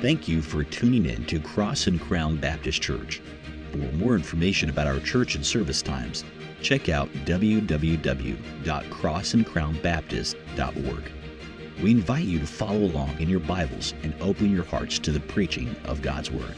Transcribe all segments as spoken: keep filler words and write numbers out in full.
Thank you for tuning in to Cross and Crown Baptist Church. For more information about our church and service times, check out w w w dot cross and crown baptist dot org. We invite you to follow along in your Bibles and open your hearts to the preaching of God's Word.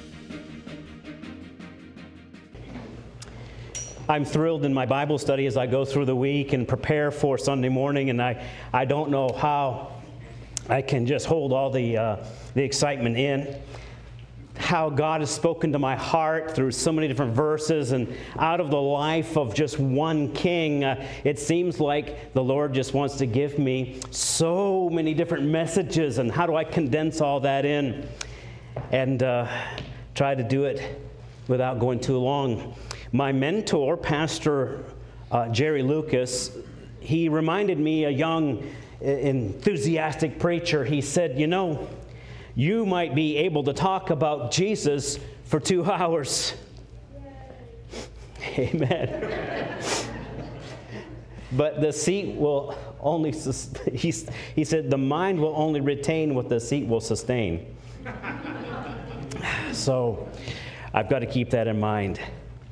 I'm thrilled in my Bible study as I go through the week and prepare for Sunday morning, and I, I don't know how I can just hold all the, uh, the excitement in. How God has spoken to my heart through so many different verses, and out of the life of just one king, uh, it seems like the Lord just wants to give me so many different messages, and how do I condense all that in and uh, try to do it without going too long. My mentor, Pastor uh, Jerry Lucas, he reminded me, a young, enthusiastic preacher, he said, you know, you might be able to talk about Jesus for two hours. Yay. Amen. But the seat will only, he, he said, the mind will only retain what the seat will sustain. So I've got to keep that in mind.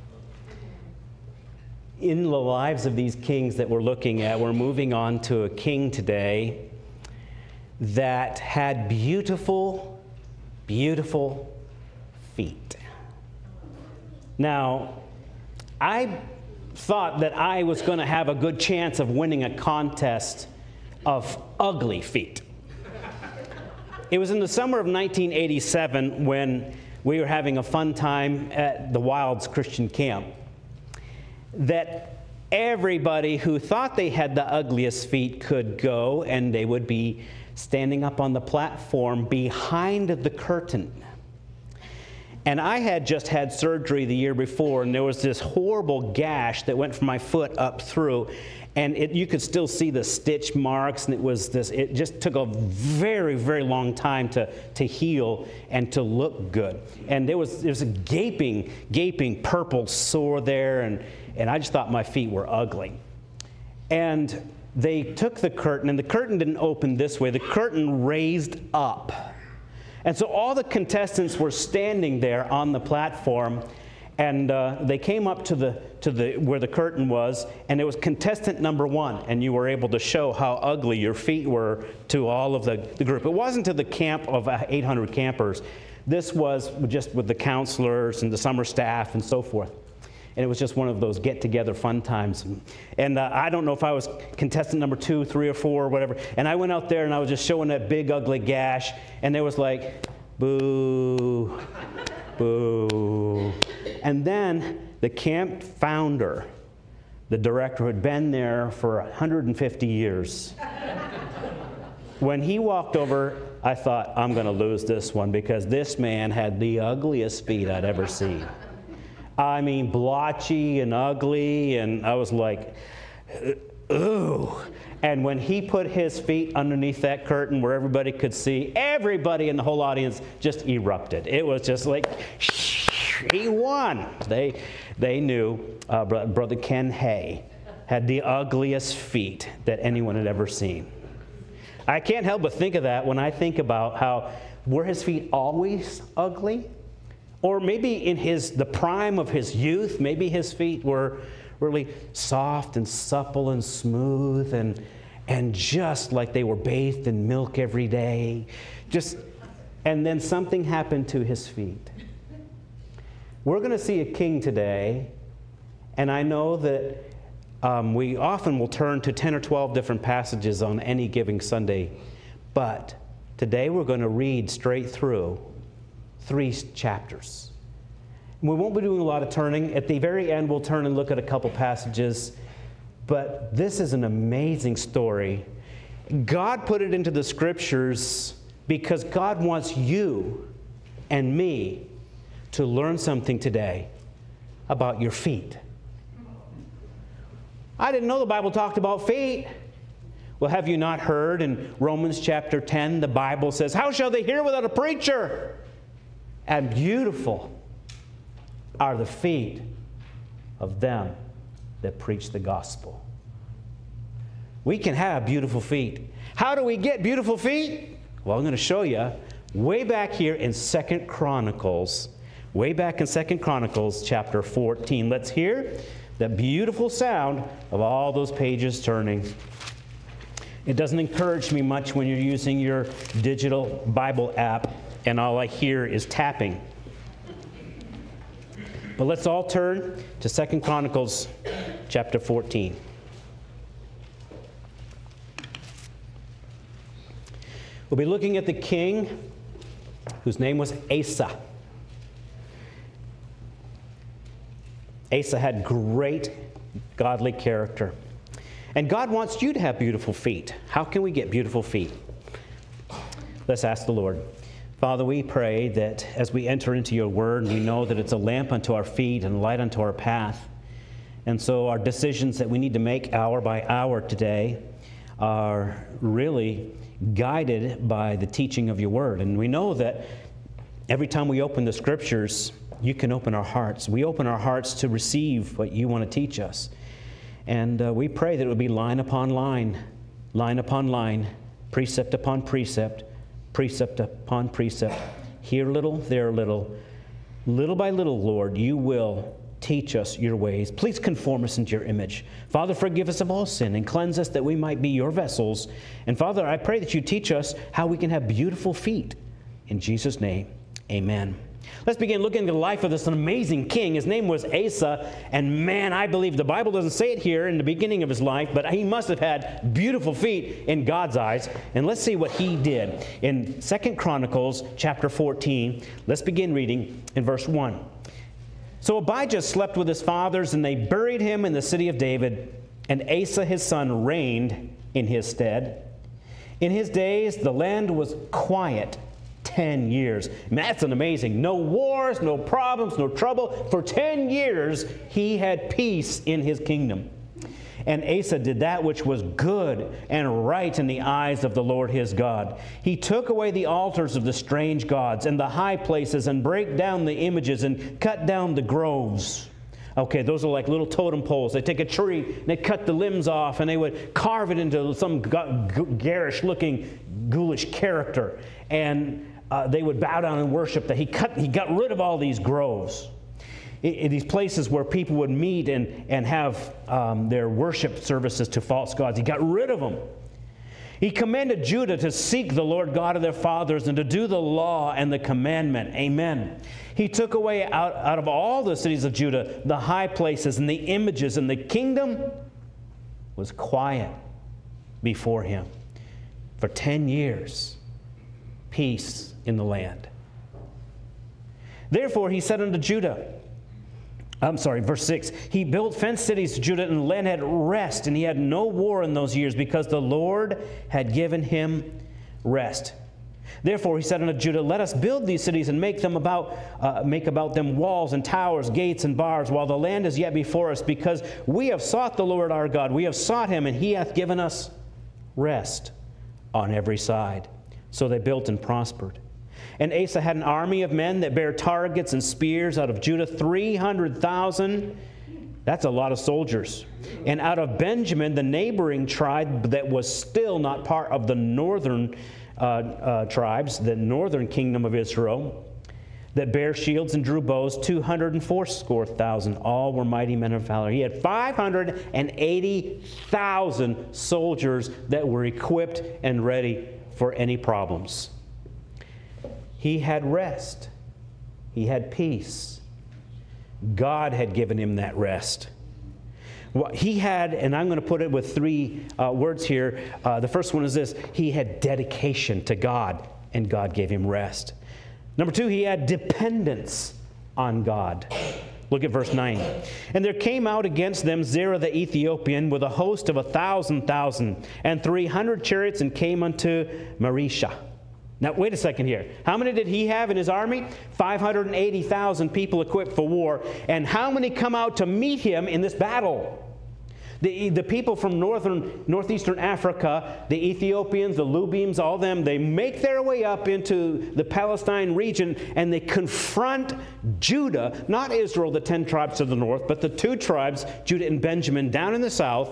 In the lives of these kings that we're looking at, we're moving on to a king today that had beautiful, beautiful feet. Now, I thought that I was going to have a good chance of winning a contest of ugly feet. It was in the summer of nineteen eighty-seven when we were having a fun time at the Wilds Christian Camp, that everybody who thought they had the ugliest feet could go, and they would be standing up on the platform behind the curtain. And I had just had surgery the year before, and there was this horrible gash that went from my foot up through, and it, you could still see the stitch marks, and it was this, it just took a very, very long time to, to heal and to look good. And there was, there was a gaping, gaping purple sore there, and And I just thought my feet were ugly. And they took the curtain, and the curtain didn't open this way. The curtain raised up. And so all the contestants were standing there on the platform, and uh, they came up to the to the where the curtain was, and it was contestant number one, and you were able to show how ugly your feet were to all of the, the group. It wasn't to the camp of eight hundred campers. This was just with the counselors and the summer staff and so forth. And it was just one of those get-together fun times. And uh, I don't know if I was contestant number two, three, or four, or whatever. And I went out there, and I was just showing that big, ugly gash. And there was like, boo, boo. And then the camp founder, the director who had been there for one hundred fifty years, when he walked over, I thought, I'm going to lose this one, because this man had the ugliest feet I'd ever seen. I mean, blotchy and ugly, and I was like, ooh. And when he put his feet underneath that curtain where everybody could see, everybody in the whole audience just erupted. It was just like, he won. They, they knew uh, Brother Ken Hay had the ugliest feet that anyone had ever seen. I can't help but think of that when I think about how, were his feet always ugly? Or maybe in his the prime of his youth, maybe his feet were really soft and supple and smooth and and just like they were bathed in milk every day. Just, and then something happened to his feet. We're going to see a king today, and I know that um, we often will turn to ten or twelve different passages on any given Sunday, but today we're going to read straight through three chapters. We won't be doing a lot of turning. At the very end, we'll turn and look at a couple passages. But this is an amazing story. God put it into the Scriptures because God wants you and me to learn something today about your feet. I didn't know the Bible talked about feet. Well, have you not heard in Romans chapter ten, the Bible says, how shall they hear without a preacher? And beautiful are the feet of them that preach the gospel. We can have beautiful feet. How do we get beautiful feet? Well, I'm going to show you way back here in Second Chronicles, way back in Second Chronicles chapter fourteen. Let's hear the beautiful sound of all those pages turning. It doesn't encourage me much when you're using your digital Bible app and all I hear is tapping. But let's all turn to Second Chronicles chapter fourteen. We'll be looking at the king whose name was Asa. Asa had great godly character. And God wants you to have beautiful feet. How can we get beautiful feet? Let's ask the Lord. Father, we pray that as we enter into your word, we know that it's a lamp unto our feet and a light unto our path. And so our decisions that we need to make hour by hour today are really guided by the teaching of your word. And we know that every time we open the scriptures, you can open our hearts. We open our hearts to receive what you want to teach us. And uh, we pray that it would be line upon line, line upon line, precept upon precept, precept upon precept. Here little, there little. Little by little, Lord, you will teach us your ways. Please conform us into your image. Father, forgive us of all sin and cleanse us that we might be your vessels. And Father, I pray that you teach us how we can have beautiful feet. In Jesus' name, amen. Let's begin looking at the life of this amazing king. His name was Asa, and man, I believe the Bible doesn't say it here in the beginning of his life, but he must have had beautiful feet in God's eyes. And let's see what he did. In Second Chronicles chapter fourteen, let's begin reading in verse one. So Abijah slept with his fathers, and they buried him in the city of David, and Asa his son reigned in his stead. In his days the land was quiet ten years. Man, that's an amazing. No wars, no problems, no trouble. For ten years, he had peace in his kingdom. And Asa did that which was good and right in the eyes of the Lord his God. He took away the altars of the strange gods and the high places and brake down the images and cut down the groves. Okay, those are like little totem poles. They take a tree, and they cut the limbs off, and they would carve it into some garish-looking, ghoulish character. And uh, they would bow down and worship that. He cut, he got rid of all these groves. In, in these places where people would meet and, and have um, their worship services to false gods. He got rid of them. He commanded Judah to seek the Lord God of their fathers and to do the law and the commandment. Amen. He took away out, out of all the cities of Judah the high places and the images, and the kingdom was quiet before him. For ten years, peace in the land. Therefore he said unto Judah, I'm sorry, verse six, he built fenced cities to Judah, and the land had rest, and he had no war in those years, because the Lord had given him rest. Therefore he said unto Judah, let us build these cities and make them about, uh, make about them walls and towers, gates and bars, while the land is yet before us, because we have sought the Lord our God. We have sought him, and he hath given us rest on every side. So they built and prospered. And Asa had an army of men that bare targets and spears out of Judah, three hundred thousand. That's a lot of soldiers. And out of Benjamin, the neighboring tribe that was still not part of the northern uh, uh, tribes, the northern kingdom of Israel, that bare shields and drew bows, two hundred and fourscore thousand. All were mighty men of valor. He had five hundred and eighty thousand soldiers that were equipped and ready for any problems. He had rest. He had peace. God had given him that rest. Well, he had, and I'm going to put it with three uh, words here. Uh, the first one is this: he had dedication to God, and God gave him rest. Number two, he had dependence on God. Look at verse nine. And there came out against them Zerah the Ethiopian with a host of a thousand thousand and three hundred chariots, and came unto Marisha. Now, wait a second here. How many did he have in his army? five hundred eighty thousand people equipped for war. And how many come out to meet him in this battle? The, the people from northern, northeastern Africa, the Ethiopians, the Lubims, all them, they make their way up into the Palestine region, and they confront Judah, not Israel, the ten tribes to the north, but the two tribes, Judah and Benjamin, down in the south.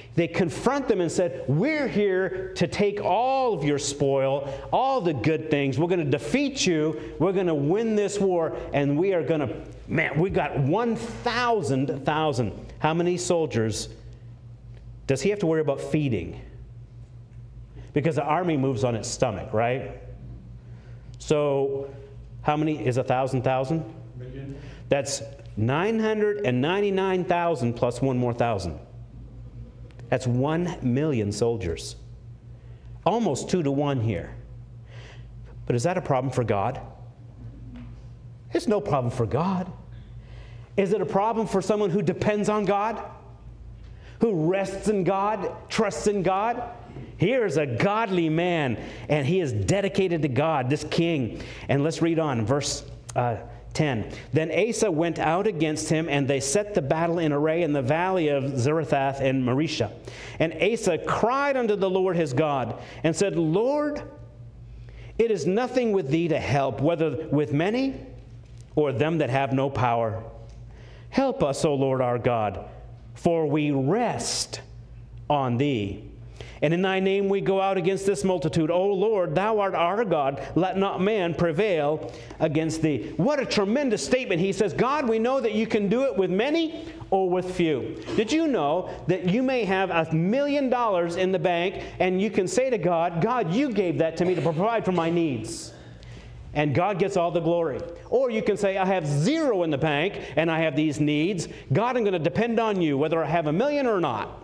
They confront them and said, we're here to take all of your spoil, all the good things. We're going to defeat you. We're going to win this war. And we are going to, man, we got one thousand thousand. How many soldiers does he have to worry about feeding? Because the army moves on its stomach, right? So how many is a thousand thousand? Million. That's nine hundred ninety-nine thousand plus one more thousand. That's one million soldiers. Almost two to one here. But is that a problem for God? It's no problem for God. Is it a problem for someone who depends on God? Who rests in God, trusts in God? Here is a godly man, and he is dedicated to God, this king. And let's read on, verse uh, ten. Then Asa went out against him, and they set the battle in array in the valley of Zarephath and Marisha. And Asa cried unto the Lord his God, and said, Lord, it is nothing with thee to help, whether with many or them that have no power. Help us, O Lord our God, for we rest on thee. And in thy name we go out against this multitude. O Lord, thou art our God. Let not man prevail against thee. What a tremendous statement. He says, God, we know that you can do it with many or with few. Did you know that you may have a million dollars in the bank and you can say to God, God, you gave that to me to provide for my needs. And God gets all the glory. Or you can say, I have zero in the bank and I have these needs. God, I'm going to depend on you, whether I have a million or not.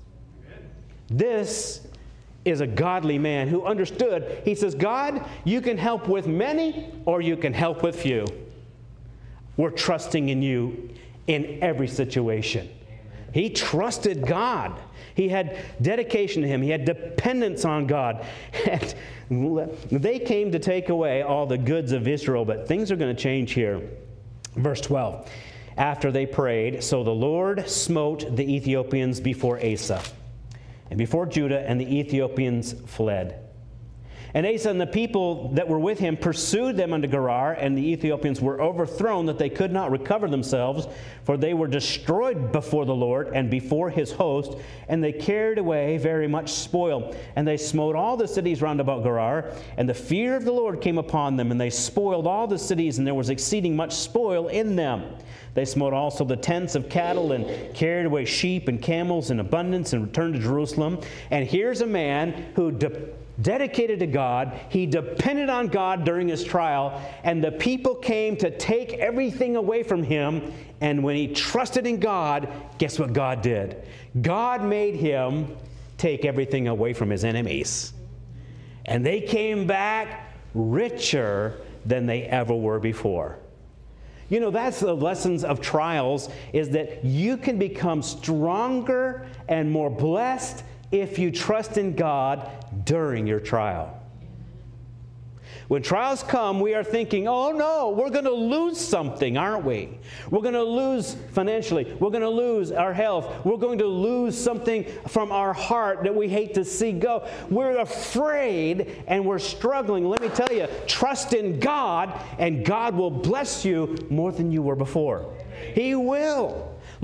This is a godly man who understood. He says, God, you can help with many or you can help with few. We're trusting in you in every situation. He trusted God. He had dedication to him. He had dependence on God. And they came to take away all the goods of Israel, but things are going to change here. Verse twelve. After they prayed, so the Lord smote the Ethiopians before Asa, and before Judah, and the Ethiopians fled. And Asa and the people that were with him pursued them unto Gerar, and the Ethiopians were overthrown that they could not recover themselves, for they were destroyed before the Lord and before his host, and they carried away very much spoil. And they smote all the cities round about Gerar, and the fear of the Lord came upon them, and they spoiled all the cities, and there was exceeding much spoil in them. They smote also the tents of cattle and carried away sheep and camels in abundance and returned to Jerusalem. And here's a man who de- dedicated to God. He depended on God during his trial. And the people came to take everything away from him. And when he trusted in God, guess what God did? God made him take everything away from his enemies. And they came back richer than they ever were before. You know, that's the lessons of trials, is that you can become stronger and more blessed if you trust in God during your trial. When trials come, we are thinking, oh no, we're going to lose something, aren't we? We're going to lose financially. We're going to lose our health. We're going to lose something from our heart that we hate to see go. We're afraid and we're struggling. Let me tell you, trust in God and God will bless you more than you were before. He will.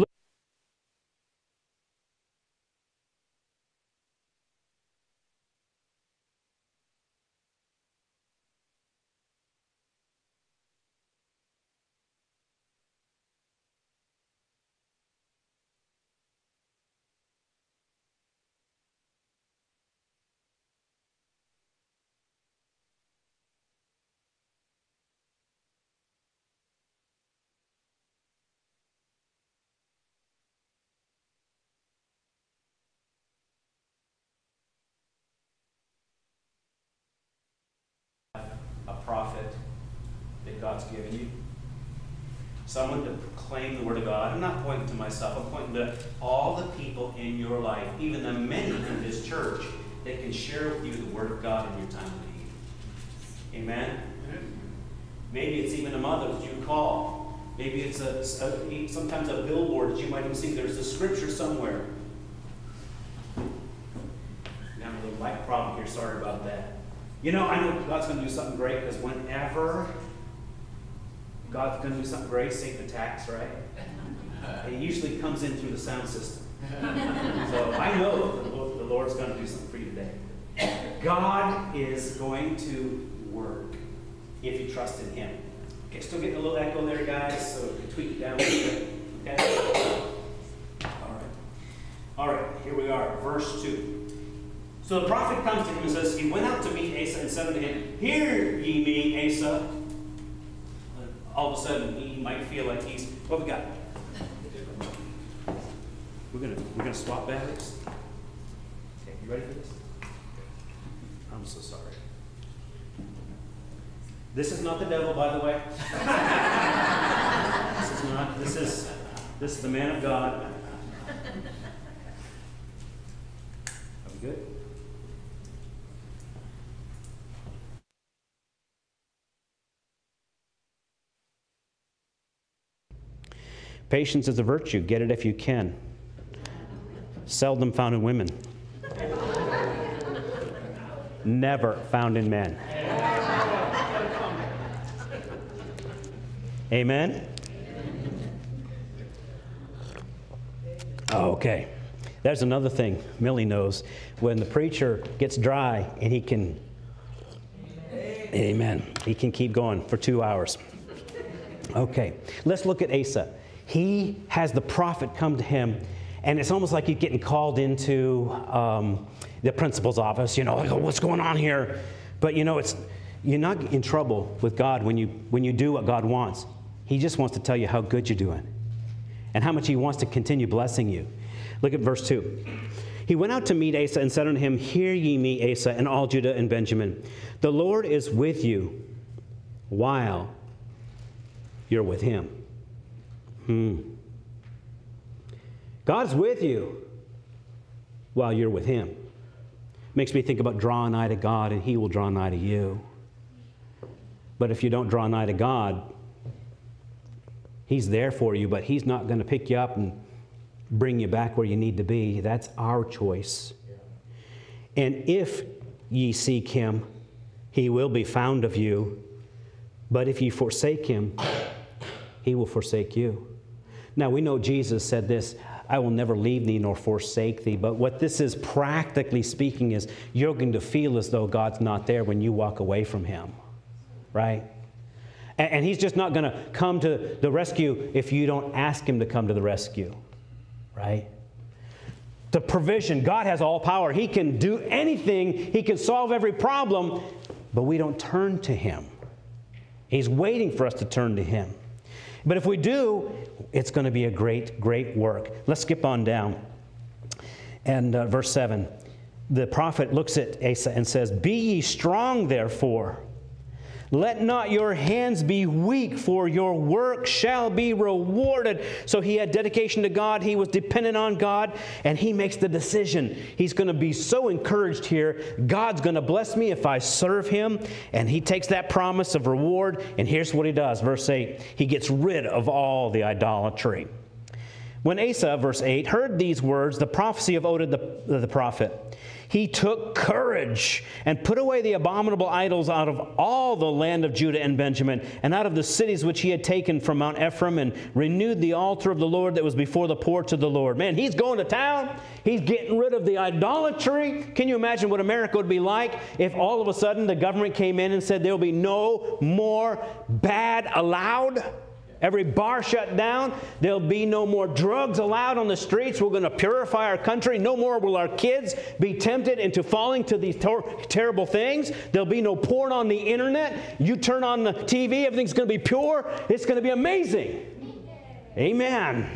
A prophet that God's given you, someone to proclaim the Word of God. I'm not pointing to myself, I'm pointing to all the people in your life, even the many in this church that can share with you the Word of God in your time of need. Amen? Maybe it's even a mother that you call. Maybe it's a, a sometimes a billboard that you might even see. There's a scripture somewhere. Now, a little mic problem here, sorry about that. You know, I know God's going to do something great, because whenever God's going to do something great, Satan attacks, right? It usually comes in through the sound system. So I I know that the Lord's going to do something for you today. God is going to work if you trust in Him. Okay, still getting a little echo there, guys, so we can tweak it down a little bit. Okay? All right. All right, here we are, verse two. So the prophet comes to him and says, he went out to meet Asa and said unto him, Hear ye me, Asa. All of a sudden, he might feel like he's, what we got? We're gonna we're gonna swap batteries. Okay, you ready for this? I'm so sorry. This is not the devil, by the way. This is not. This is this is the man of God. Are we good? Patience is a virtue. Get it if you can. Seldom found in women. Never found in men. Amen? Oh, okay. There's another thing Millie knows. When the preacher gets dry and he can, amen, he can keep going for two hours. Okay, let's look at Asa. He has the prophet come to him, and it's almost like he's getting called into um, the principal's office. You know, like, oh, what's going on here? But you know, it's you're not in trouble with God when you when you do what God wants. He just wants to tell you how good you're doing, and how much He wants to continue blessing you. Look at verse two. He went out to meet Asa and said unto him, Hear ye me, Asa, and all Judah and Benjamin. The Lord is with you while you're with Him. Hmm. God's with you while you're with Him. Makes me think about draw nigh to God and He will draw nigh to you. But if you don't draw nigh to God, He's there for you, but He's not going to pick you up and bring you back where you need to be. That's our choice. And if ye seek Him, He will be found of you. But if ye forsake Him, He will forsake you. Now, we know Jesus said this, I will never leave thee nor forsake thee. But what this is practically speaking is you're going to feel as though God's not there when you walk away from Him, right? And, and He's just not going to come to the rescue if you don't ask Him to come to the rescue, right? The provision, God has all power. He can do anything. He can solve every problem, but we don't turn to Him. He's waiting for us to turn to Him. But if we do, it's going to be a great, great work. Let's skip on down. And uh, verse seven, the prophet looks at Asa and says, Be ye strong, therefore. Let not your hands be weak, for your work shall be rewarded. So he had dedication to God. He was dependent on God, and he makes the decision. He's going to be so encouraged here. God's going to bless me if I serve Him. And he takes that promise of reward, and here's what he does. Verse eight, he gets rid of all the idolatry. When Asa, verse eight, heard these words, the prophecy of Oded the, the prophet, he took courage and put away the abominable idols out of all the land of Judah and Benjamin, and out of the cities which he had taken from Mount Ephraim, and renewed the altar of the Lord that was before the porch of the Lord. Man, he's going to town. He's getting rid of the idolatry. Can you imagine what America would be like if all of a sudden the government came in and said there will be no more bad allowed? Every bar shut down. There'll be no more drugs allowed on the streets. We're going to purify our country. No more will our kids be tempted into falling to these ter- terrible things. There'll be no porn on the internet. You turn on the T V, everything's going to be pure. It's going to be amazing. Amen.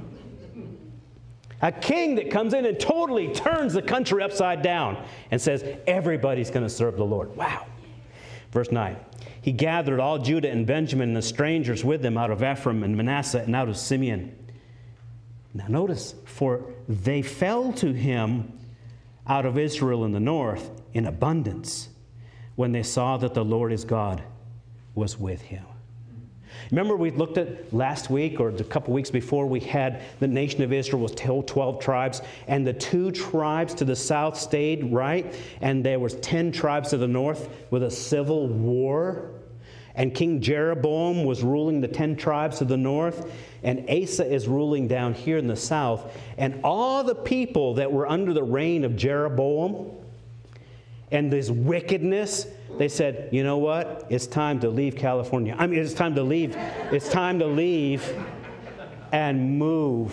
A king that comes in and totally turns the country upside down and says, everybody's going to serve the Lord. Wow. Verse nine. He gathered all Judah and Benjamin and the strangers with them out of Ephraim and Manasseh and out of Simeon. Now notice, for they fell to him out of Israel in the north in abundance when they saw that the Lord his God was with him. Remember we looked at last week or a couple weeks before, we had the nation of Israel was twelve tribes, and the two tribes to the south stayed, right? And there was ten tribes to the north with a civil war. And King Jeroboam was ruling the ten tribes to the north. and Asa is ruling down here in the south, and all the people that were under the reign of Jeroboam and this wickedness, they said, you know what? It's time to leave California. I mean, it's time to leave. It's time to leave and move.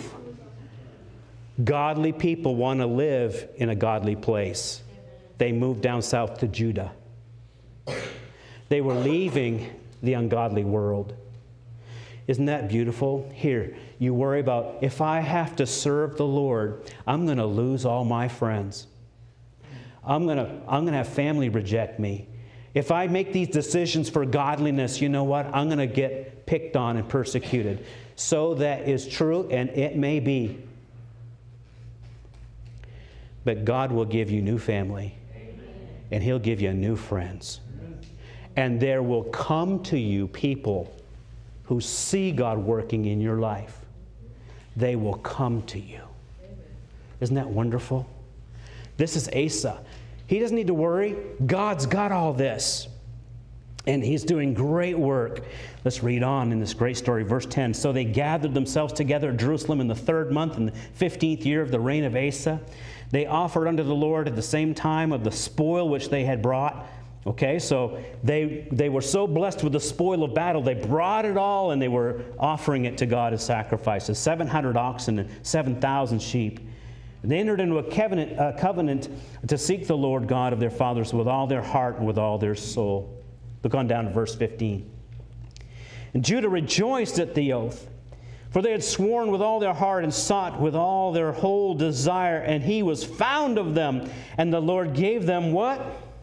Godly people want to live in a godly place. They moved down south to Judah. They were leaving the ungodly world. Isn't that beautiful? Here, you worry about, if I have to serve the Lord, I'm going to lose all my friends. I'm going to, I'm going to have family reject me. If I make these decisions for godliness, you know what? I'm going to get picked on and persecuted. So that is true, and it may be. But God will give you new family. And He'll give you new friends. And there will come to you people who see God working in your life. They will come to you. Isn't that wonderful? This is Asa. He doesn't need to worry. God's got all this. And He's doing great work. Let's read on in this great story. Verse ten. So they gathered themselves together at Jerusalem in the third month, in the fifteenth year of the reign of Asa. They offered unto the Lord at the same time of the spoil which they had brought. Okay, so they, they were so blessed with the spoil of battle, they brought it all and they were offering it to God as sacrifices. seven hundred oxen and seven thousand sheep. And they entered into a covenant, a covenant to seek the Lord God of their fathers with all their heart and with all their soul. Look on down to verse fifteen. And Judah rejoiced at the oath, for they had sworn with all their heart and sought with all their whole desire, and He was found of them. And the Lord gave them what?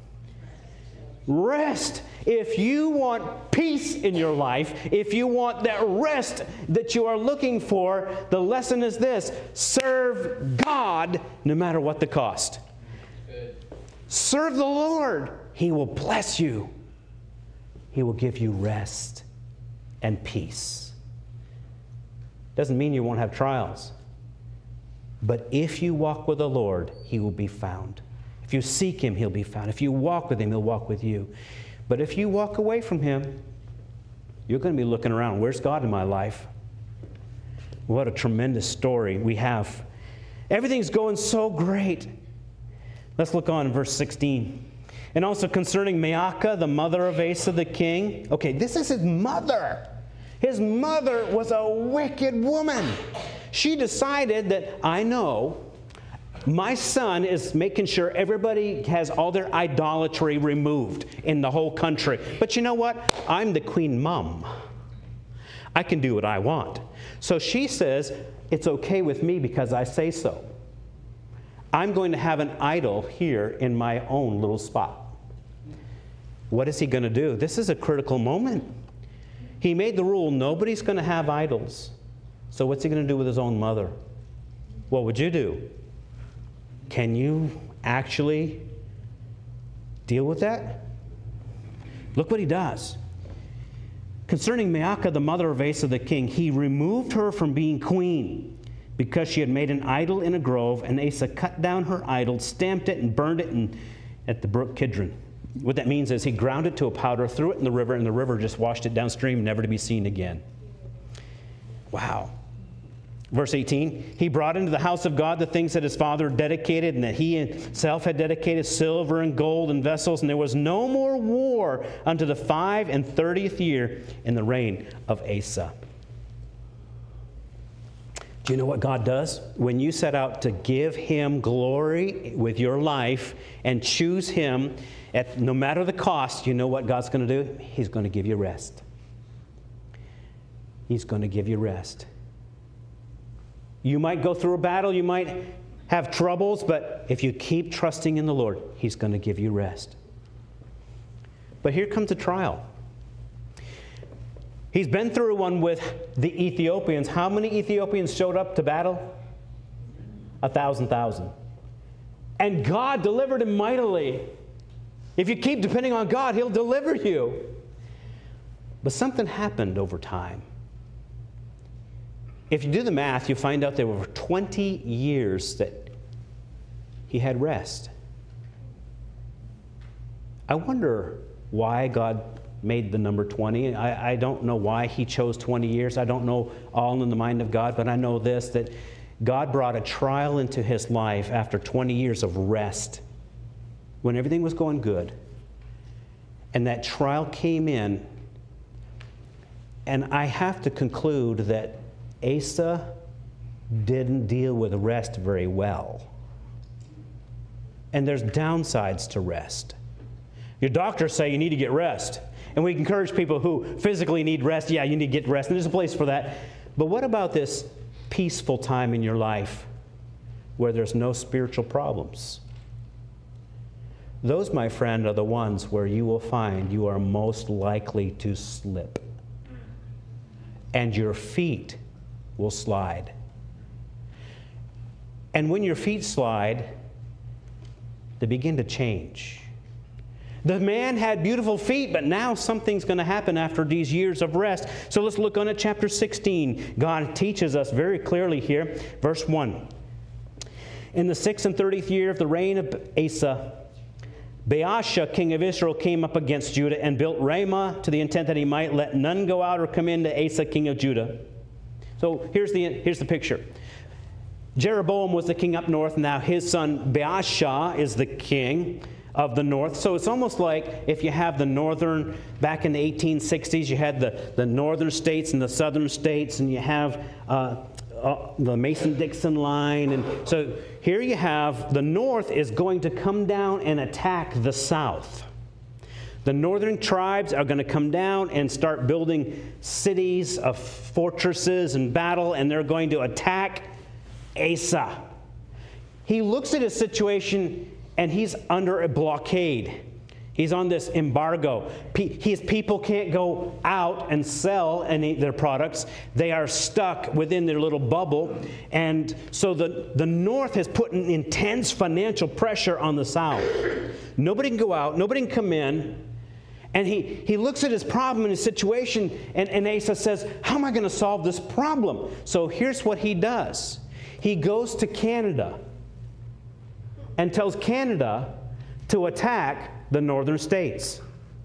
Rest. If you want peace in your life, if you want that rest that you are looking for, the lesson is this: serve God no matter what the cost. Good. Serve the Lord. He will bless you. He will give you rest and peace. Doesn't mean you won't have trials. But if you walk with the Lord, He will be found. If you seek Him, He'll be found. If you walk with Him, He'll walk with you. But if you walk away from Him, you're going to be looking around. Where's God in my life? What a tremendous story we have. Everything's going so great. Let's look on in verse sixteen. And also concerning Maacah, the mother of Asa the king. Okay, this is his mother. His mother was a wicked woman. She decided that, I know, my son is making sure everybody has all their idolatry removed in the whole country. But you know what? I'm the queen mom. I can do what I want. So she says, it's okay with me because I say so. I'm going to have an idol here in my own little spot. What is he going to do? This is a critical moment. He made the rule, nobody's going to have idols. So what's he going to do with his own mother? What would you do? Can you actually deal with that? Look what he does. Concerning Maacah, the mother of Asa the king, he removed her from being queen because she had made an idol in a grove, and Asa cut down her idol, stamped it, and burned it in, at the brook Kidron. What that means is he ground it to a powder, threw it in the river, and the river just washed it downstream, never to be seen again. Wow. Verse eighteen, he brought into the house of God the things that his father dedicated and that he himself had dedicated, silver and gold and vessels, and there was no more war unto the five and thirtieth year in the reign of Asa. Do you know what God does? When you set out to give Him glory with your life and choose Him, at no matter the cost, you know what God's going to do? He's going to give you rest. He's going to give you rest. You might go through a battle, you might have troubles, but if you keep trusting in the Lord, He's going to give you rest. But here comes a trial. He's been through one with the Ethiopians. How many Ethiopians showed up to battle? A thousand thousand. And God delivered him mightily. If you keep depending on God, He'll deliver you. But something happened over time. If you do the math, you find out there were twenty years that he had rest. I wonder why God made the number twenty. I, I don't know why he chose twenty years. I don't know all in the mind of God, but I know this, that God brought a trial into his life after twenty years of rest, when everything was going good. And that trial came in, and I have to conclude that Asa didn't deal with rest very well. And there's downsides to rest. Your doctors say you need to get rest. And we encourage people who physically need rest. Yeah, you need to get rest. And there's a place for that. But what about this peaceful time in your life where there's no spiritual problems? Those, my friend, are the ones where you will find you are most likely to slip. And your feet will slide. And when your feet slide, they begin to change. The man had beautiful feet, but now something's going to happen after these years of rest. So let's look on at chapter sixteen. God teaches us very clearly here. Verse one. In the sixth and thirtieth year of the reign of Asa, Baasha, king of Israel, came up against Judah and built Ramah to the intent that he might let none go out or come in to Asa, king of Judah. So here's the, here's the picture. Jeroboam was the king up north. Now his son Baasha is the king of the north. So it's almost like if you have the northern, back in the eighteen sixties, you had the, the northern states and the southern states, and you have uh, uh, the Mason-Dixon line. And so here you have the north is going to come down and attack the south. The northern tribes are going to come down and start building cities of fortresses and battle, and they're going to attack Asa. He looks at his situation, and he's under a blockade. He's on this embargo. His people can't go out and sell any of their products. They are stuck within their little bubble. And so the, the North has put an intense financial pressure on the South. Nobody can go out. Nobody can come in. And he, he looks at his problem and his situation, and, and Asa says, how am I going to solve this problem? So here's what he does. He goes to Canada and tells Canada to attack the northern states.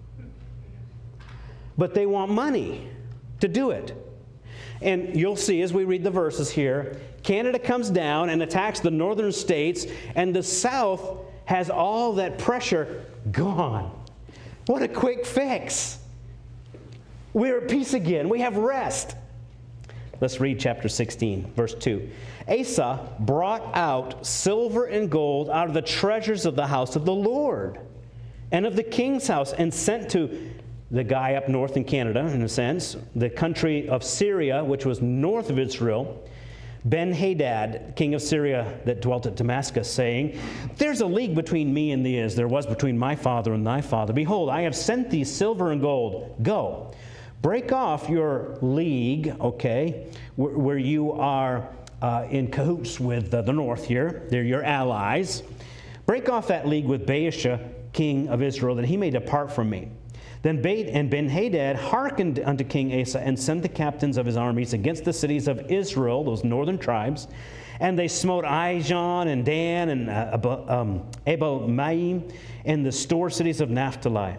But they want money to do it. And you'll see as we read the verses here, Canada comes down and attacks the northern states, and the South has all that pressure gone. What a quick fix. We're at peace again. We have rest. Let's read chapter sixteen, verse two. Asa brought out silver and gold out of the treasures of the house of the Lord and of the king's house, and sent to the guy up north in Canada, in a sense, the country of Syria, which was north of Israel, Ben-Hadad, king of Syria, that dwelt at Damascus, saying, there's a league between me and thee, as there was between my father and thy father. Behold, I have sent thee silver and gold. Go, break off your league, okay, where, where you are uh, in cahoots with uh, the north here. They're your allies. Break off that league with Baasha, king of Israel, that he may depart from me. Then Bait and Ben-Hadad hearkened unto King Asa, and sent the captains of his armies against the cities of Israel, those northern tribes. And they smote Ijon and Dan and uh, um, Abel-Maim, and the store cities of Naphtali.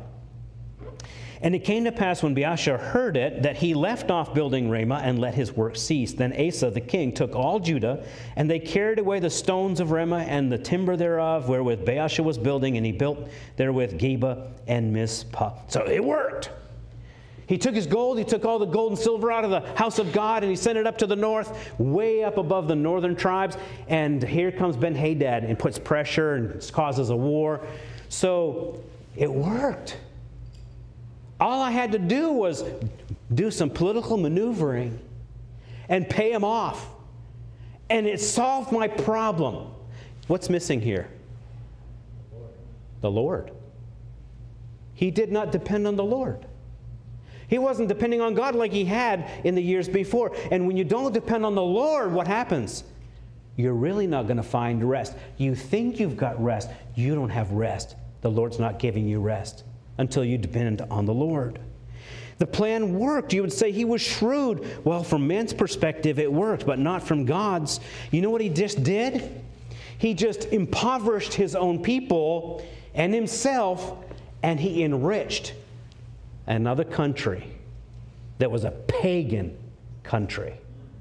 And it came to pass when Baasha heard it, that he left off building Ramah and let his work cease. Then Asa the king took all Judah, and they carried away the stones of Ramah and the timber thereof, wherewith Baasha was building, and he built therewith Geba and Mizpah. So it worked. He took his gold, he took all the gold and silver out of the house of God, and he sent it up to the north, way up above the northern tribes. And here comes Ben-Hadad and puts pressure and causes a war. So it worked. All I had to do was do some political maneuvering and pay him off. And it solved my problem. What's missing here? The Lord. He did not depend on the Lord. He wasn't depending on God like he had in the years before. And when you don't depend on the Lord, what happens? You're really not going to find rest. You think you've got rest. You don't have rest. The Lord's not giving you rest until you depend on the Lord. The plan worked. You would say he was shrewd. Well, from man's perspective, it worked, but not from God's. You know what he just did? He just impoverished his own people and himself, and he enriched another country that was a pagan country.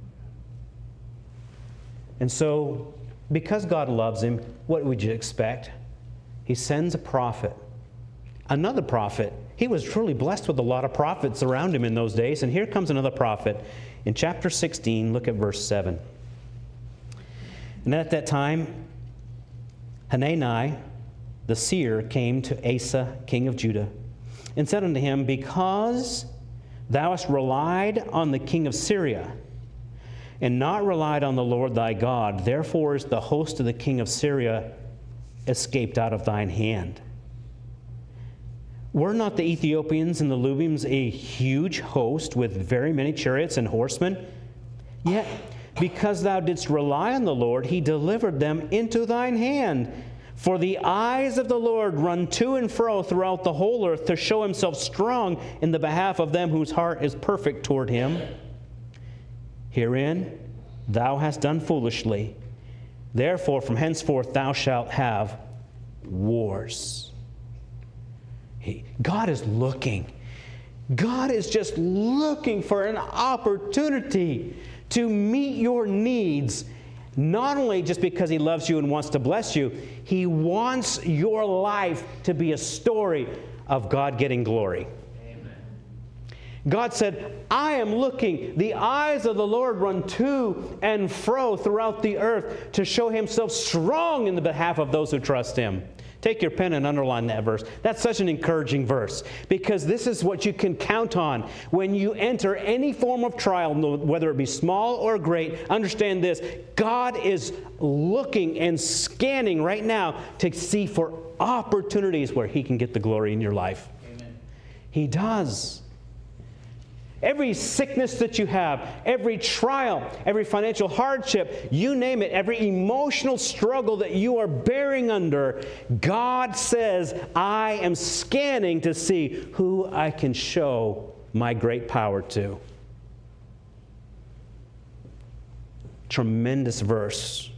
And so, because God loves him, what would you expect? He sends a prophet, another prophet. He was truly blessed with a lot of prophets around him in those days. And here comes another prophet. In chapter sixteen, look at verse seven. And at that time, Hanani, the seer, came to Asa, king of Judah, and said unto him, Because thou hast relied on the king of Syria, and not relied on the Lord thy God, therefore is the host of the king of Syria escaped out of thine hand. Were not the Ethiopians and the Lubims a huge host with very many chariots and horsemen? Yet, because thou didst rely on the Lord, he delivered them into thine hand. For the eyes of the Lord run to and fro throughout the whole earth to show himself strong in the behalf of them whose heart is perfect toward him. Herein thou hast done foolishly. Therefore from henceforth thou shalt have wars. He, God is looking. God is just looking for an opportunity to meet your needs. Not only just because he loves you and wants to bless you, he wants your life to be a story of God getting glory. Amen. God said, I am looking. The eyes of the Lord run to and fro throughout the earth to show himself strong in the behalf of those who trust him. Take your pen and underline that verse. That's such an encouraging verse, because this is what you can count on when you enter any form of trial, whether it be small or great. Understand this: God is looking and scanning right now to see for opportunities where he can get the glory in your life. Amen. He does. Every sickness that you have, every trial, every financial hardship, you name it, every emotional struggle that you are bearing under, God says, I am scanning to see who I can show my great power to. Tremendous verse.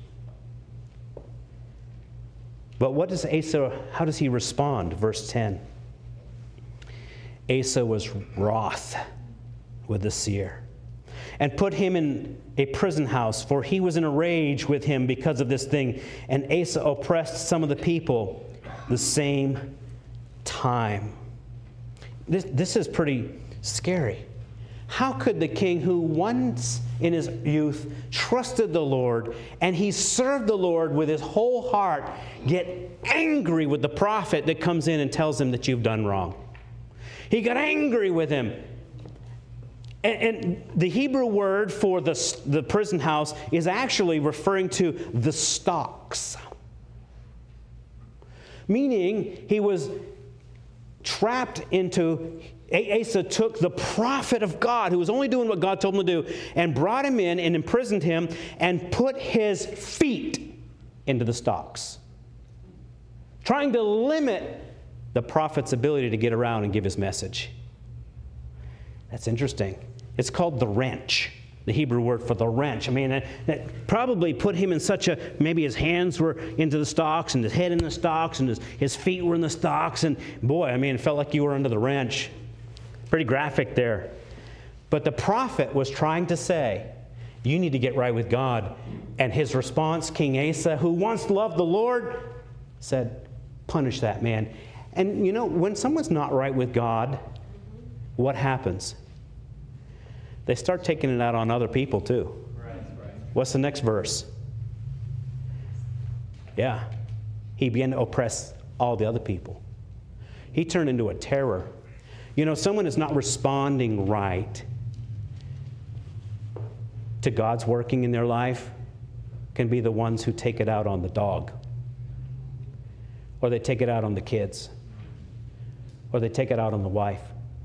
But what does Asa, how does he respond? Verse ten. Asa was wroth with the seer, and put him in a prison house, for he was in a rage with him because of this thing. And Asa oppressed some of the people the same time. This, this is pretty scary. How could the king, who once in his youth trusted the Lord and he served the Lord with his whole heart, get angry with the prophet that comes in and tells him that you've done wrong? He got angry with him. And the Hebrew word for the, the prison house is actually referring to the stocks. Meaning he was trapped into, Asa took the prophet of God, who was only doing what God told him to do, and brought him in and imprisoned him and put his feet into the stocks, trying to limit the prophet's ability to get around and give his message. That's interesting. It's called the wrench, the Hebrew word for the wrench. I mean, that, that probably put him in such a, maybe his hands were into the stocks and his head in the stocks and his, his feet were in the stocks. And boy, I mean, it felt like you were under the wrench. Pretty graphic there. But the prophet was trying to say, you need to get right with God. And his response, King Asa, who once loved the Lord, said, punish that man. And you know, when someone's not right with God, what happens? They start taking it out on other people too. Right, right. What's the next verse? Yeah. He began to oppress all the other people. He turned into a terror. You know, someone is not responding right to God's working in their life can be the ones who take it out on the dog. Or they take it out on the kids. Or they take it out on the wife.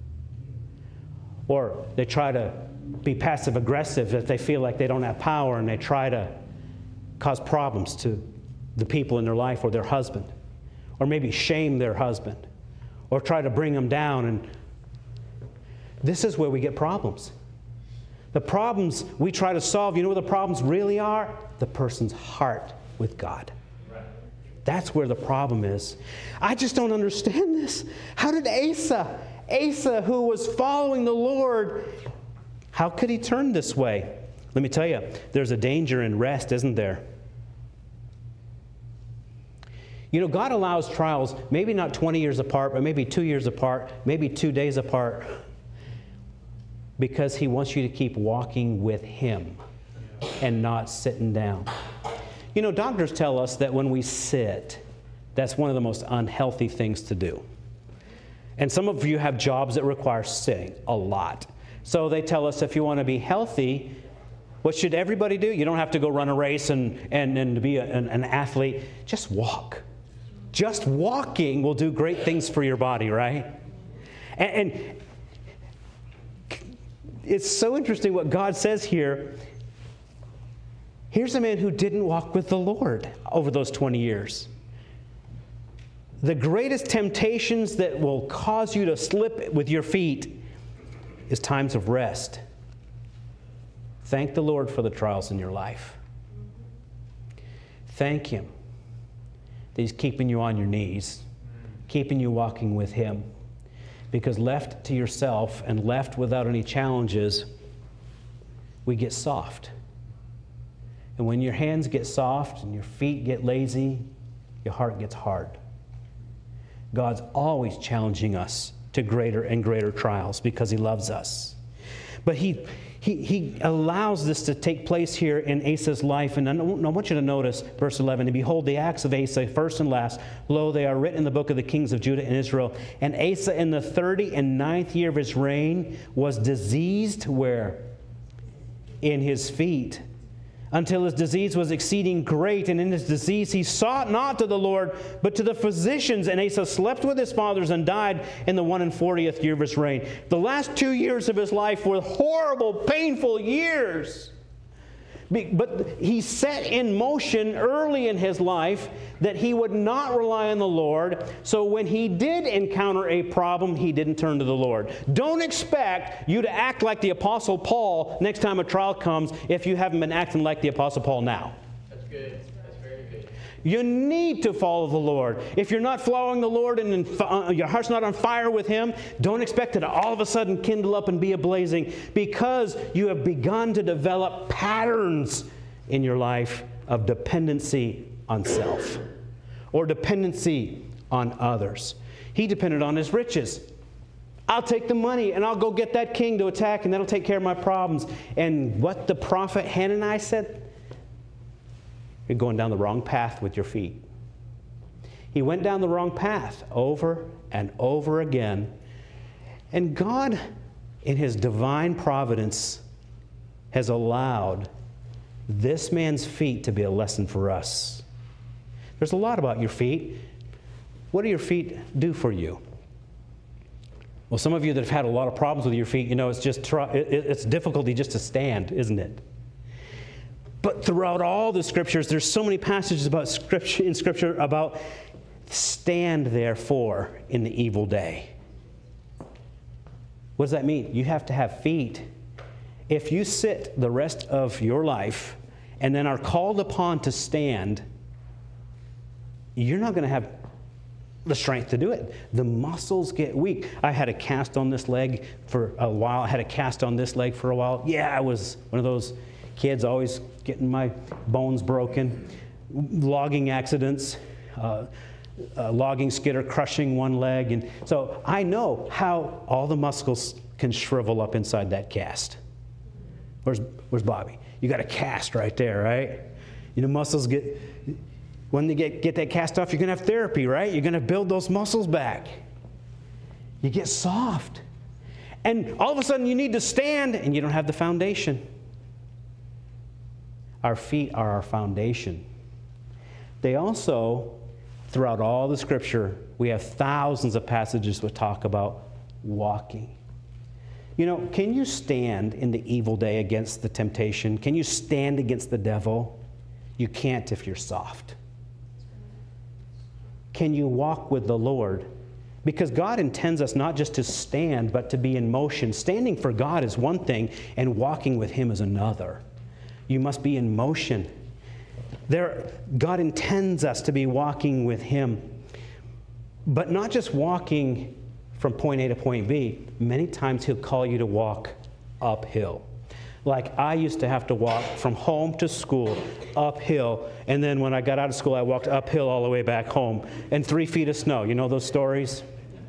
Or they try to be passive-aggressive if they feel like they don't have power, and they try to cause problems to the people in their life or their husband. Or maybe shame their husband. Or try to bring them down. And this is where we get problems. The problems we try to solve, you know what the problems really are? The person's heart with God. That's where the problem is. I just don't understand this. How did Asa Asa, who was following the Lord, how could he turn this way? Let me tell you, there's a danger in rest, isn't there? You know, God allows trials, maybe not twenty years apart, but maybe two years apart, maybe two days apart, because he wants you to keep walking with him and not sitting down. You know, doctors tell us that when we sit, that's one of the most unhealthy things to do. And some of you have jobs that require sitting a lot. So they tell us if you want to be healthy, what should everybody do? You don't have to go run a race and, and, and be a, an, an athlete. Just walk. Just walking will do great things for your body, right? And, and it's so interesting what God says here. Here's a man who didn't walk with the Lord over those twenty years. The greatest temptations that will cause you to slip with your feet is times of rest. Thank the Lord for the trials in your life. Thank him that he's keeping you on your knees, keeping you walking with him. Because left to yourself and left without any challenges, we get soft. And when your hands get soft and your feet get lazy, your heart gets hard. God's always challenging us to greater and greater trials because he loves us. But he, he, he allows this to take place here in Asa's life. And I want you to notice verse eleven. And behold, the acts of Asa, first and last, lo, they are written in the book of the kings of Judah and Israel. And Asa in the thirty and ninth year of his reign was diseased where? In his feet, until his disease was exceeding great, and in his disease he sought not to the Lord, but to the physicians. And Asa slept with his fathers and died in the one and fortieth year of his reign. The last two years of his life were horrible, painful years. But he set in motion early in his life that he would not rely on the Lord. So when he did encounter a problem, he didn't turn to the Lord. Don't expect you to act like the Apostle Paul next time a trial comes if you haven't been acting like the Apostle Paul now. That's good. That's very good. You need to follow the Lord. If you're not following the Lord and your heart's not on fire with him, don't expect it to all of a sudden kindle up and be ablazing, because you have begun to develop patterns in your life of dependency on self or dependency on others. He depended on his riches. I'll take the money and I'll go get that king to attack, and that'll take care of my problems. And what the prophet Hananiah said, you're going down the wrong path with your feet. He went down the wrong path over and over again. And God, in his divine providence, has allowed this man's feet to be a lesson for us. There's a lot about your feet. What do your feet do for you? Well, some of you that have had a lot of problems with your feet, you know, it's just try, it, it's difficulty just to stand, isn't it? But throughout all the scriptures, there's so many passages about scripture in Scripture about stand therefore in the evil day. What does that mean? You have to have feet. If you sit the rest of your life and then are called upon to stand, you're not going to have the strength to do it. The muscles get weak. I had a cast on this leg for a while. I had a cast on this leg for a while. Yeah, I was one of those kids always getting my bones broken, logging accidents, uh, uh, logging skidder crushing one leg. And so I know how all the muscles can shrivel up inside that cast. Where's, where's Bobby? You got a cast right there, right? You know, muscles get, when they get, get that cast off, you're going to have therapy, right? You're going to build those muscles back. You get soft. And all of a sudden you need to stand and you don't have the foundation. Our feet are our foundation. They also, throughout all the Scripture, we have thousands of passages that talk about walking. You know, can you stand in the evil day against the temptation? Can you stand against the devil? You can't if you're soft. Can you walk with the Lord? Because God intends us not just to stand, but to be in motion. Standing for God is one thing, and walking with him is another. You must be in motion. There, God intends us to be walking with him, but not just walking from point A to point B, many times he'll call you to walk uphill. Like I used to have to walk from home to school uphill, and then when I got out of school, I walked uphill all the way back home, and three feet of snow. You know those stories?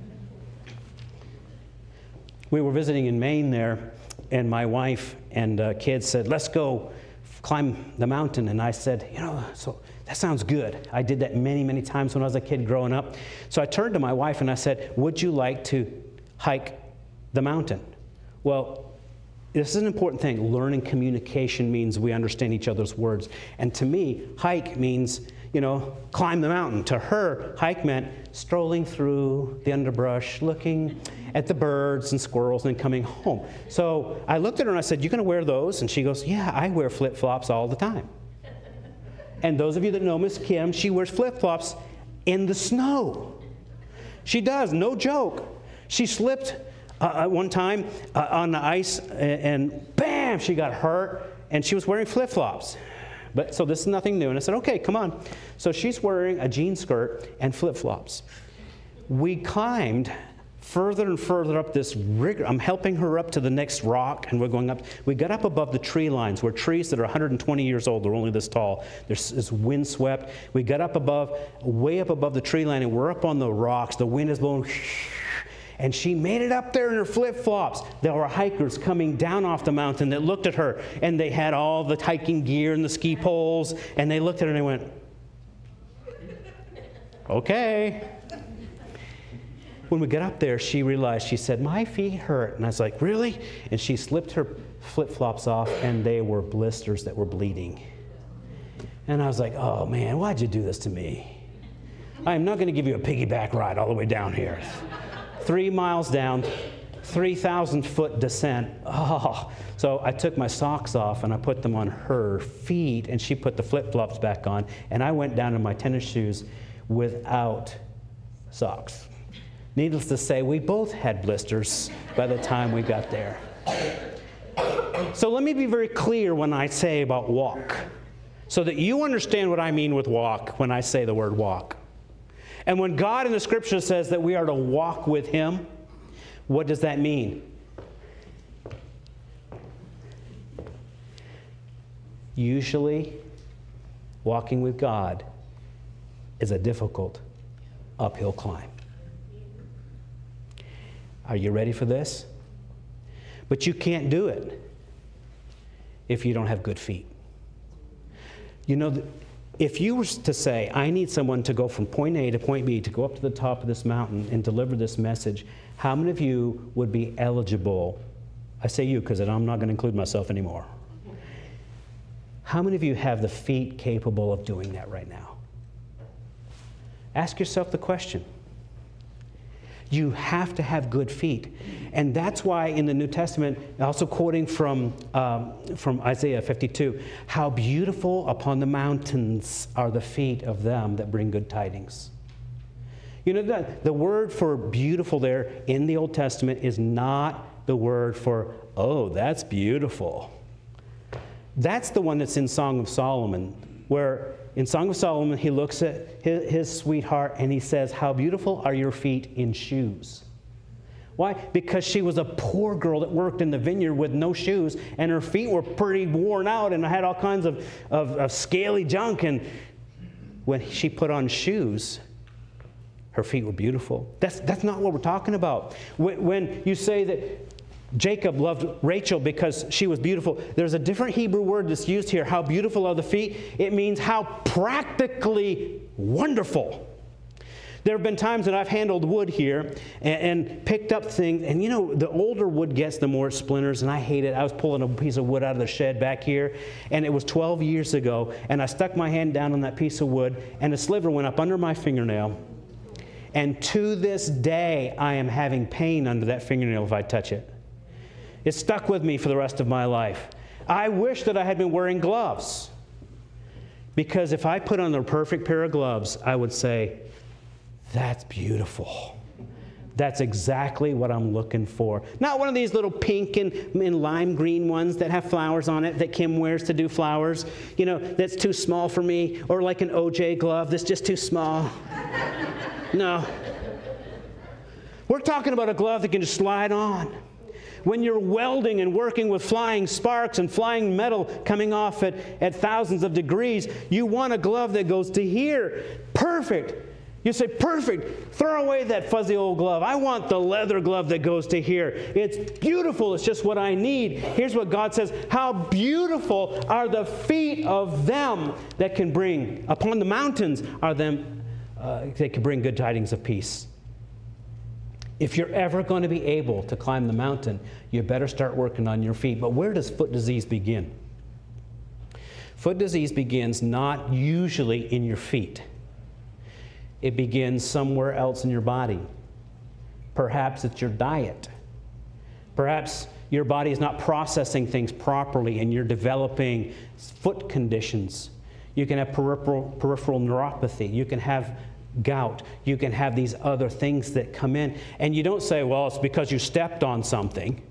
We were visiting in Maine there, and my wife and uh, kids said, let's go climb the mountain. And I said, you know, so that sounds good. I did that many, many times when I was a kid growing up. So I turned to my wife and I said, would you like to hike the mountain? Well, this is an important thing. Learning communication means we understand each other's words. And to me, hike means, you know, climb the mountain. To her, hike meant strolling through the underbrush, looking at the birds and squirrels and coming home. So I looked at her and I said, you going to wear those? And she goes, yeah, I wear flip-flops all the time. And those of you that know Miss Kim, she wears flip-flops in the snow. She does, no joke. She slipped uh, one time uh, on the ice and, and bam, she got hurt and she was wearing flip-flops. But so this is nothing new. And I said, okay, come on. So she's wearing a jean skirt and flip-flops. We climbed further and further up this rigor. I'm helping her up to the next rock, and we're going up. We got up above the tree lines, where trees that are one hundred twenty years old are only this tall. There's this windswept. We got up above, way up above the tree line, and we're up on the rocks. The wind is blowing. And she made it up there in her flip-flops. There were hikers coming down off the mountain that looked at her, and they had all the hiking gear and the ski poles, and they looked at her and they went, okay. When we got up there, she realized, she said, my feet hurt. And I was like, really? And she slipped her flip-flops off, and they were blisters that were bleeding. And I was like, oh man, why'd you do this to me? I'm not going to give you a piggyback ride all the way down here. Three miles down, three thousand foot descent. Oh, so I took my socks off and I put them on her feet, and she put the flip-flops back on, and I went down in my tennis shoes without socks. Needless to say, we both had blisters by the time we got there. So let me be very clear when I say about walk, so that you understand what I mean with walk when I say the word walk. And when God in the Scripture says that we are to walk with Him, what does that mean? Usually, walking with God is a difficult uphill climb. Are you ready for this? But you can't do it if you don't have good feet. You know, if you were to say, I need someone to go from point A to point B, to go up to the top of this mountain and deliver this message, how many of you would be eligible? I say you because I'm not going to include myself anymore. How many of you have the feet capable of doing that right now? Ask yourself the question. You have to have good feet. And that's why in the New Testament, also quoting from, um, from Isaiah fifty-two, how beautiful upon the mountains are the feet of them that bring good tidings. You know, the, the word for beautiful there in the Old Testament is not the word for, oh, that's beautiful. That's the one that's in Song of Solomon, where in Song of Solomon, he looks at his, his sweetheart and he says, how beautiful are your feet in shoes. Why? Because she was a poor girl that worked in the vineyard with no shoes, and her feet were pretty worn out and had all kinds of, of, of scaly junk. And when she put on shoes, her feet were beautiful. That's, that's not what we're talking about. When, when you say that Jacob loved Rachel because she was beautiful, there's a different Hebrew word that's used here. How beautiful are the feet? It means how practically wonderful. There have been times that I've handled wood here and, and picked up things, and you know, the older wood gets, the more it splinters, and I hate it. I was pulling a piece of wood out of the shed back here, and it was twelve years ago, and I stuck my hand down on that piece of wood, and a sliver went up under my fingernail, and to this day, I am having pain under that fingernail if I touch it. It stuck with me for the rest of my life. I wish that I had been wearing gloves, because if I put on the perfect pair of gloves, I would say, that's beautiful. That's exactly what I'm looking for. Not one of these little pink and, and lime green ones that have flowers on it that Kim wears to do flowers. You know, that's too small for me. Or like an O J glove that's just too small. No. We're talking about a glove that can just slide on. When you're welding and working with flying sparks and flying metal coming off at, at thousands of degrees, you want a glove that goes to here. Perfect. You say, perfect. Throw away that fuzzy old glove. I want the leather glove that goes to here. It's beautiful. It's just what I need. Here's what God says. How beautiful are the feet of them that can bring, upon the mountains are them, uh, they can bring good tidings of peace. If you're ever going to be able to climb the mountain, you better start working on your feet. But where does foot disease begin? Foot disease begins not usually in your feet. It begins somewhere else in your body. Perhaps it's your diet. Perhaps your body is not processing things properly and you're developing foot conditions. You can have peripheral, peripheral neuropathy. You can have gout. You can have these other things that come in. And you don't say, well, it's because you stepped on something.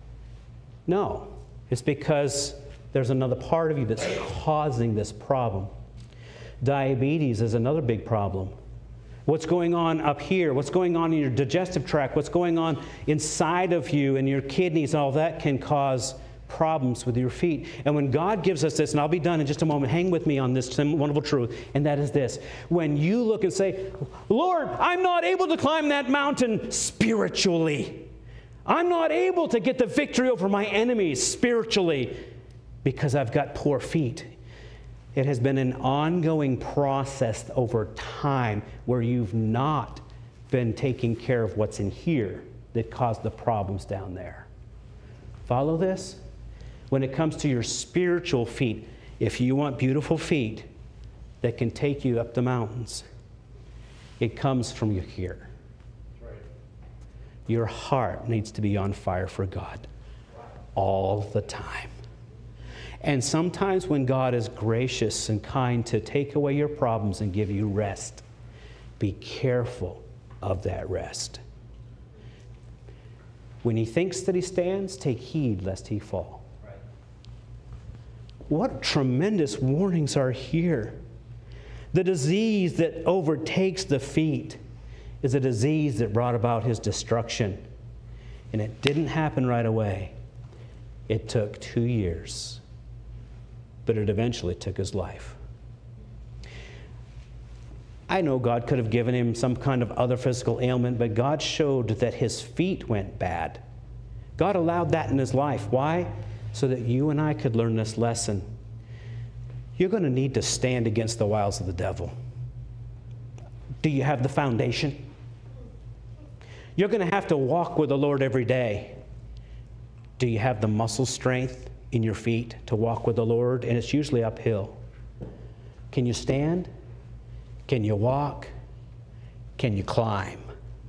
No, it's because there's another part of you that's causing this problem. Diabetes is another big problem. What's going on up here? What's going on in your digestive tract? What's going on inside of you and your kidneys? All that can cause problems with your feet. And when God gives us this, and I'll be done in just a moment, hang with me on this wonderful truth, and that is this. When you look and say, Lord, I'm not able to climb that mountain spiritually. I'm not able to get the victory over my enemies spiritually because I've got poor feet. It has been an ongoing process over time where you've not been taking care of what's in here that caused the problems down there. Follow this? When it comes to your spiritual feet, if you want beautiful feet that can take you up the mountains, it comes from you here. Right. Your heart needs to be on fire for God all the time. And sometimes when God is gracious and kind to take away your problems and give you rest, be careful of that rest. When he thinks that he stands, take heed lest he fall. Right. What tremendous warnings are here. The disease that overtakes the feet is a disease that brought about his destruction. And it didn't happen right away. It took two years. But it eventually took his life. I know God could have given him some kind of other physical ailment, but God showed that his feet went bad. God allowed that in his life. Why? So that you and I could learn this lesson. You're going to need to stand against the wiles of the devil. Do you have the foundation? You're going to have to walk with the Lord every day. Do you have the muscle strength in your feet to walk with the Lord? And it's usually uphill. Can you stand? Can you walk? Can you climb?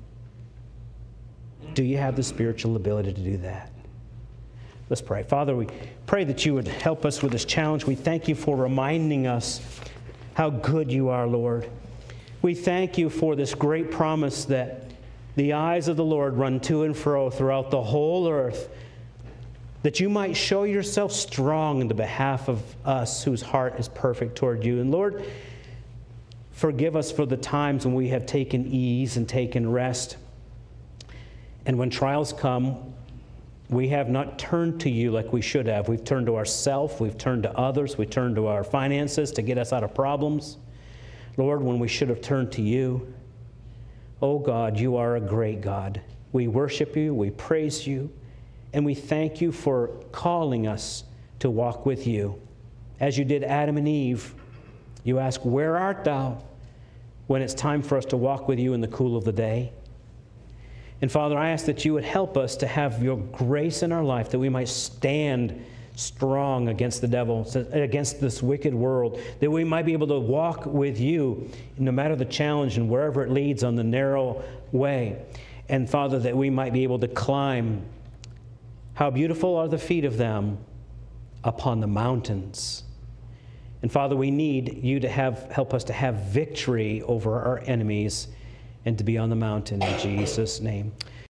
Do you have the spiritual ability to do that? Let's pray. Father, we pray that you would help us with this challenge. We thank you for reminding us how good you are, Lord. We thank you for this great promise that the eyes of the Lord run to and fro throughout the whole earth, that you might show yourself strong in the behalf of us whose heart is perfect toward you. And Lord, forgive us for the times when we have taken ease and taken rest. And when trials come, we have not turned to you like we should have. We've turned to ourselves, we've turned to others, we've turned to our finances to get us out of problems. Lord, when we should have turned to you, oh God, you are a great God. We worship you, we praise you, and we thank you for calling us to walk with you. As you did Adam and Eve, you ask, where art thou? When it's time for us to walk with you in the cool of the day. And Father, I ask that you would help us to have your grace in our life, that we might stand strong against the devil, against this wicked world, that we might be able to walk with you no matter the challenge and wherever it leads on the narrow way. And Father, that we might be able to climb. How beautiful are the feet of them upon the mountains. And Father, we need you to have help us to have victory over our enemies and to be on the mountain in Jesus' name.